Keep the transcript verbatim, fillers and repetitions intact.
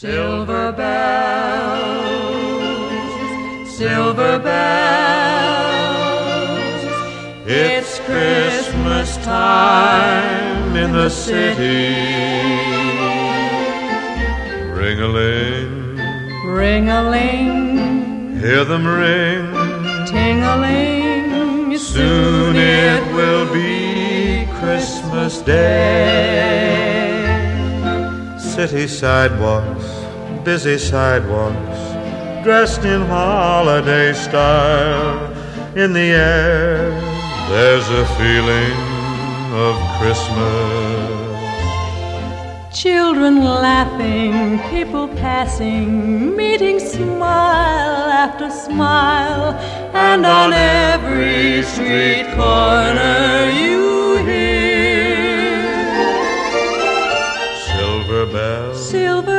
Silver bells, silver bells, it's Christmas time in the city. Ring-a-ling, ring-a-ling, hear them ring, ting-a-ling, soon it will be Christmas Day. City sidewalks, busy sidewalks, dressed in holiday style. In the air, there's a feeling of Christmas. Children laughing, people passing, meeting smile after smile, and on every street corner you hear Silver bells, silver